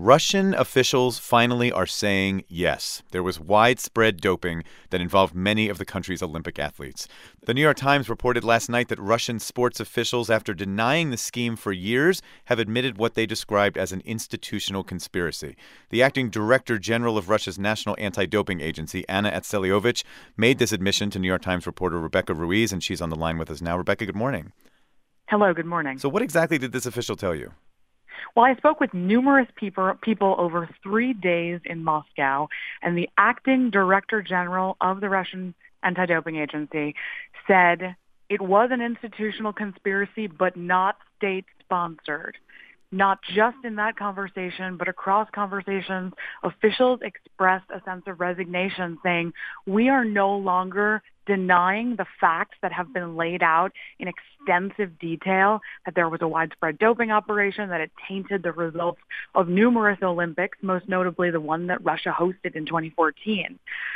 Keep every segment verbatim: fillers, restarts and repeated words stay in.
Russian officials finally are saying yes. There was widespread doping that involved many of the country's Olympic athletes. The New York Times reported last night that Russian sports officials, after denying the scheme for years, have admitted what they described as an institutional conspiracy. The acting director general of Russia's National Anti-Doping Agency, Anna Etseliovich, made this admission to New York Times reporter Rebecca Ruiz, and she's on the line with us now. Rebecca, good morning. Hello, good morning. So what exactly did this official tell you? Well, I spoke with numerous people, people over three days in Moscow, and the acting director general of the Russian Anti-Doping Agency said it was an institutional conspiracy, but not state-sponsored. Not just in that conversation, but across conversations, officials expressed a sense of resignation, saying, we are no longer denying the facts that have been laid out in extensive detail, that there was a widespread doping operation, that it tainted the results of numerous Olympics, most notably the one that Russia hosted in twenty fourteen.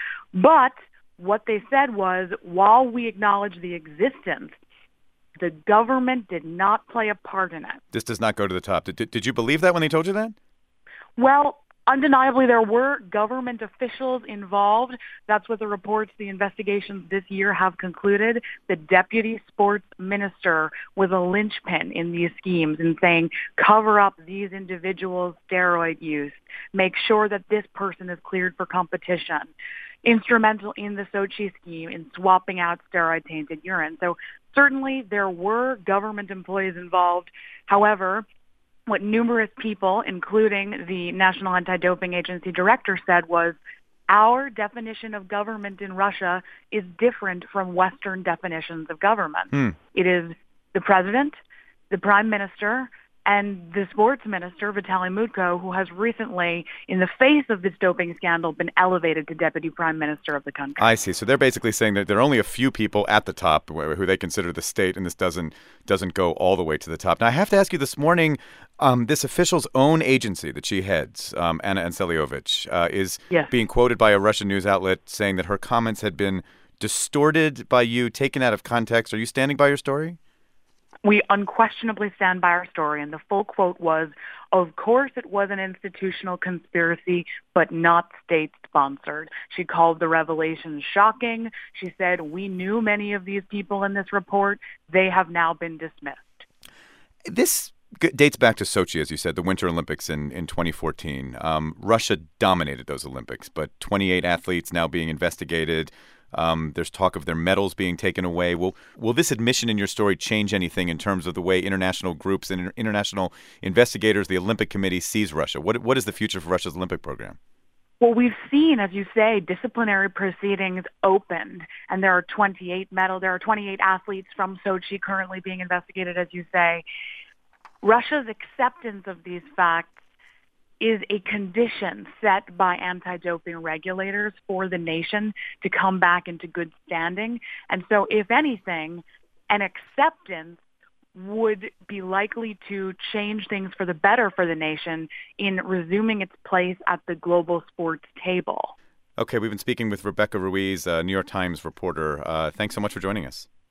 But what they said was, while we acknowledge the existence, the government did not play a part in it. This does not go to the top. Did, did you believe that when they told you that? Well, undeniably, there were government officials involved. That's what the reports, the investigations this year have concluded. The deputy sports minister was a linchpin in these schemes in saying, cover up these individuals' steroid use, make sure that this person is cleared for competition. Instrumental in the Sochi scheme in swapping out steroid-tainted urine. So certainly there were government employees involved. However, what numerous people, including the National Anti-Doping Agency director, said was, our definition of government in Russia is different from Western definitions of government. Hmm. It is the president, the prime minister, and the sports minister, Vitaly Mutko, who has recently, in the face of this doping scandal, been elevated to deputy prime minister of the country. I see. So they're basically saying that there are only a few people at the top who they consider the state, and this doesn't doesn't go all the way to the top. Now, I have to ask you this morning, um, this official's own agency that she heads, um, Anna Etseliovich, uh, is yes. being quoted by a Russian news outlet saying that her comments had been distorted by you, taken out of context. Are you standing by your story? We unquestionably stand by our story, and the full quote was, of course it was an institutional conspiracy, but not state-sponsored. She called the revelations shocking. She said, we knew many of these people in this report. They have now been dismissed. This dates back to Sochi, as you said, the Winter Olympics in, in twenty fourteen. Um, Russia dominated those Olympics, but twenty-eight athletes now being investigated. Um, there's talk of their medals being taken away. Will will this admission in your story change anything in terms of the way international groups and international investigators, the Olympic Committee, sees Russia? What what is the future for Russia's Olympic program? Well, we've seen, as you say, disciplinary proceedings opened, and there are twenty-eight medal, there are twenty-eight athletes from Sochi currently being investigated, as you say. Russia's acceptance of these facts is a condition set by anti-doping regulators for the nation to come back into good standing. And so, if anything, an acceptance would be likely to change things for the better for the nation in resuming its place at the global sports table. Okay, we've been speaking with Rebecca Ruiz, a New York Times reporter. Uh, thanks so much for joining us.